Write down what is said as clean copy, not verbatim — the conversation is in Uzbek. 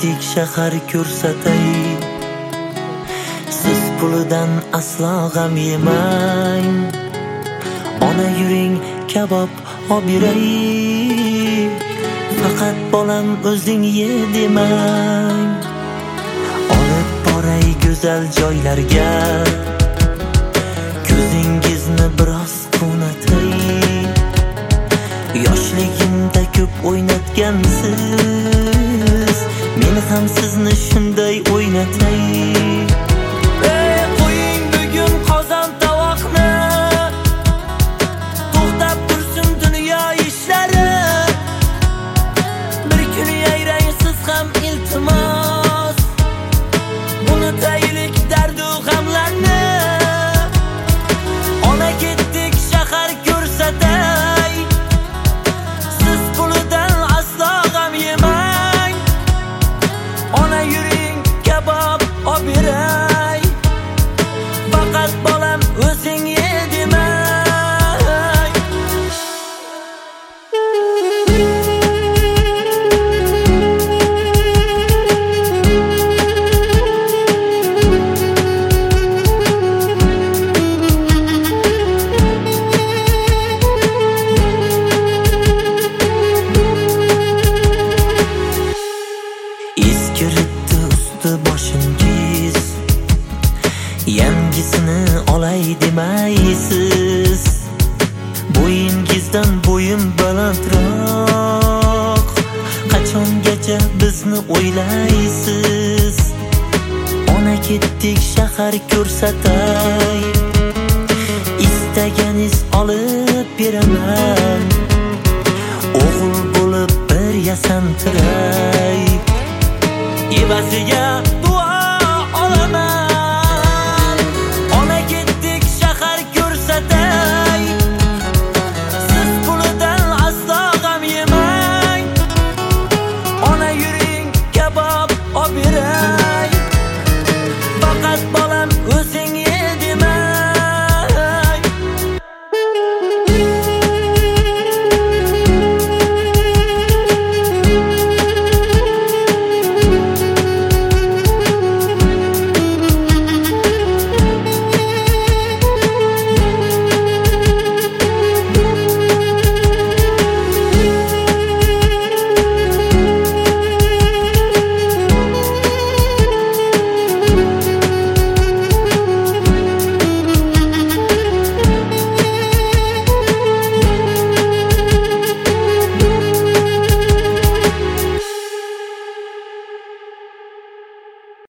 ketdik shahar ko'rsatay. Siz pulidan aslo g'am yemang. Ona yuring kabob obiray. Faqat bolam o'zing ye demang. Olib boray go'zal joylarga. Ko'zingizni biroz quvnatay. Yoshligimda ko'p o'ynatgansiz, men ham sizni shunday o'ynatay. Qo'ying bugun qozon tovoqni, to'xtab tursin dunyo ishlari. Bir kun yayrang siz ham iltimos, unutaylik dardu g'amlarni. Ona ketdik shahar ko'rsatay. Siz pulidan aslo g'am yemang. Ona yuring kabob obiray. Faqat bolam o'zing ye demang. Eskiritdi usti boshingiz, yangisini olay demaysiz. Bo'yingizdan bo'yim balandroq, qachongacha bizni o'ylaysiz? Ona ketdik shahar ko'rsatay. Istaganiz olib beraman. O'g'il bo'lib bir yasantiray. Evaziga